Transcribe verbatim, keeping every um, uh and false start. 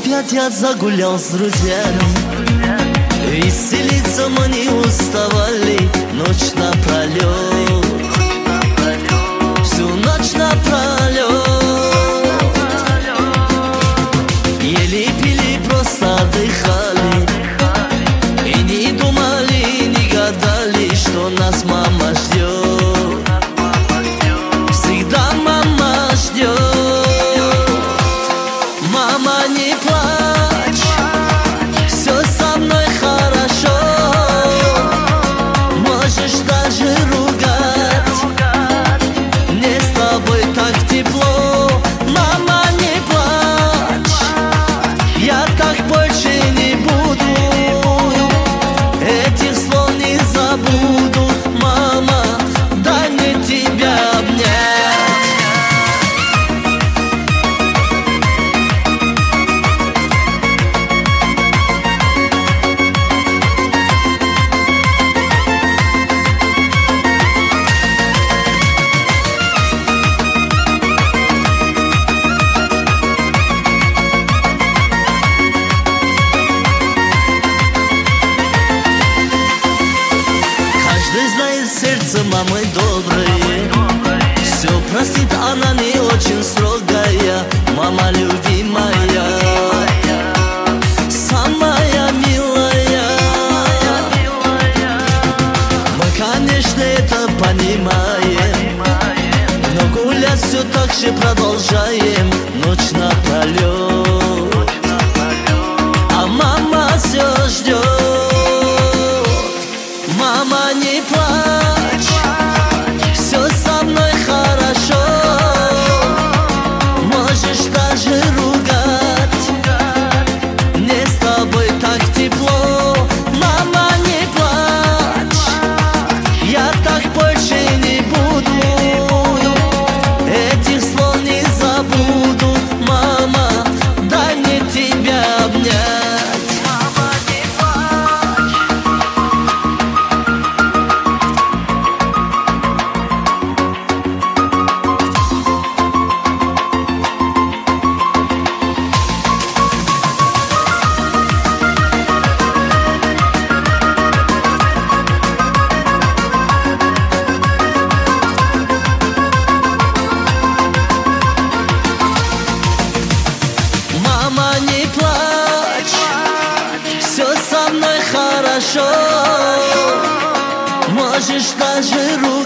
Опять я загулял с друзьями, веселиться мы не уставали. Ночь напролет, всю ночь напролет. Ели, пили, просто отдыхали, и не думали, не гадали, что нас мама ждет. Всегда мама ждет. Мама, не плачь, все со мной хорошо. Можешь даже ругать, мне с тобой так тепло. Мама, не плачь, я так больше не буду, этих слов не забуду. Мама, дай мне тебя обнять. Сердце мамы доброе, все простит, она не очень строгая. Мама любимая, самая милая. Мы, конечно, это понимаем, но гулять все так же продолжаем. Ночь напролет, а мама все ждет. Мама, не плачь, все со мной хорошо. Можешь даже ругать, мне с тобой так тепло. Мама, не плачь, я так больше не буду, этих слов не забуду. Мама, дай мне тебя обнять. Мама, не плачь, все со мной хорошо. Можешь даже ругать,